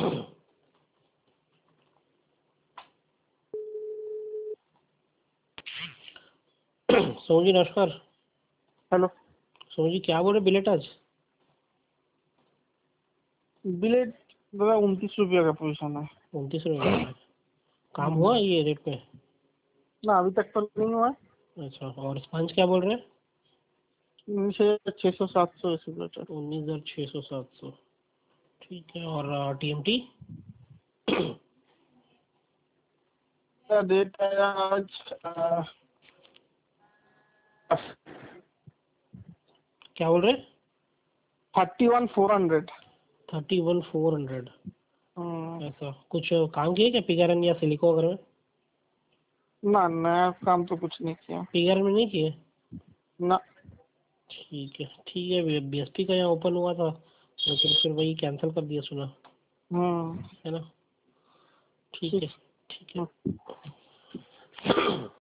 सोनू जी नमस्कार। हेलो। सोनू जी क्या बोल रहे बिलेट आज? बिलेट दादा 29 रुपया का पोजीशन है। 29 रुपये का काम हुआ ये रेट पे? ना अभी तक तो नहीं हुआ है। अच्छा, और स्पंज क्या बोल रहे हैं? नीचे 600-700 ऐसे बिलेट है। 19,600-700 ठीक है। और टीएमटी डेट है आज क्या बोल रहे हैं? 31,400। 31,400 ऐसा कुछ काम किए क्या पिगारन या सिलिको वगैरह में? ना नया काम तो कुछ नहीं किया पिगारन में नहीं किए? ना। ठीक है बीएसपी का यहाँ ओपन हुआ था लेकिन फिर वही कैंसिल कर दिया सुना, है ना? ठीक है। ठीक। ठीक है।